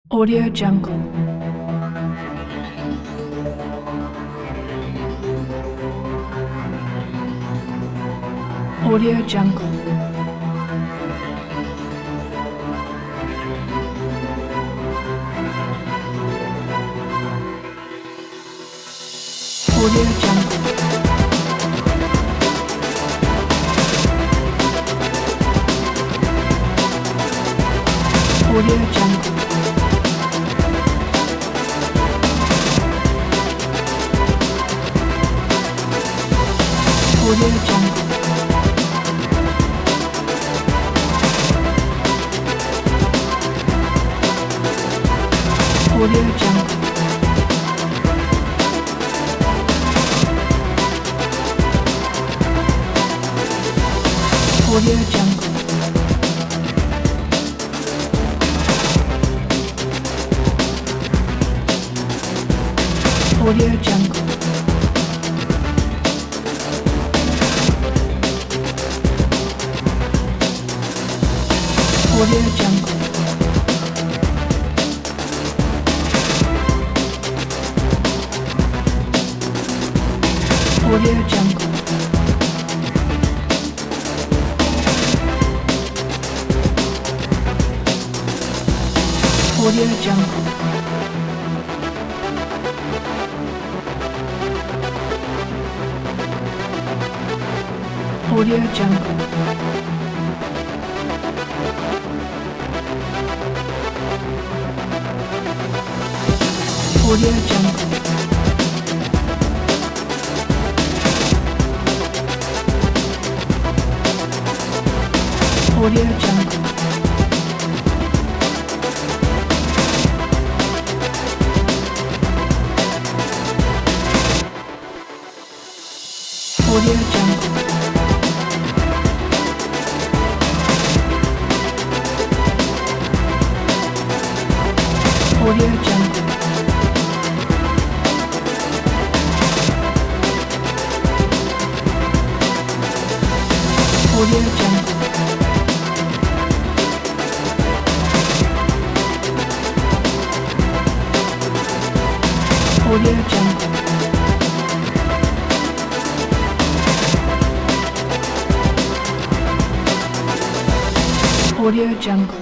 Audio Jungle. Audio Jungle. Audio Jungle. Audio Jungle. Audio Jungle. Audio Jungle. Audio Jungle. Audio Jungle. Audio Jungle. Audio Jungle. Audio Jungle. Audio Jungle. Audio Jungle. Audio Jungle. Audio Jungle. Audio Jungle. Audio Jungle. Audio Jungle. Audio Jungle.